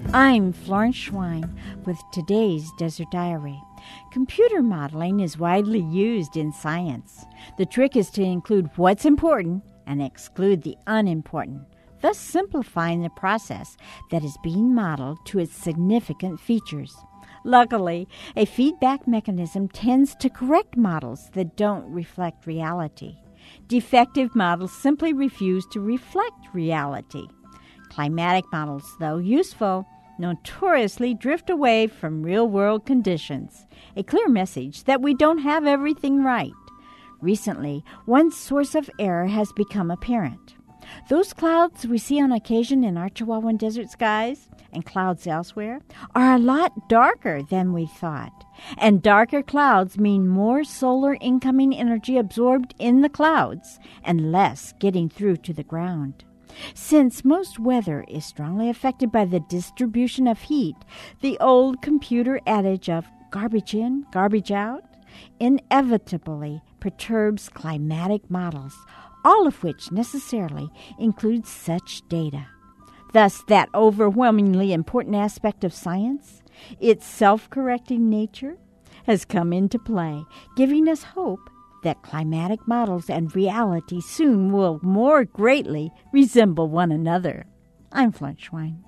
I'm Florence Schwein with today's Desert Diary. Computer modeling is widely used in science. The trick is to include what's important and exclude the unimportant, thus simplifying the process that is being modeled to its significant features. Luckily, a feedback mechanism tends to correct models that don't reflect reality. Defective models simply refuse to reflect reality. Climatic models, though useful, notoriously drift away from real-world conditions, a clear message that we don't have everything right. Recently, one source of error has become apparent. Those clouds we see on occasion in our Chihuahuan desert skies and clouds elsewhere are a lot darker than we thought. And darker clouds mean more solar incoming energy absorbed in the clouds and less getting through to the ground. Since most weather is strongly affected by the distribution of heat, the old computer adage of garbage in, garbage out inevitably perturbs climatic models, all of which necessarily include such data. Thus, that overwhelmingly important aspect of science, its self-correcting nature, has come into play, giving us hope that climatic models and reality soon will more greatly resemble one another. I'm Florence Schwein.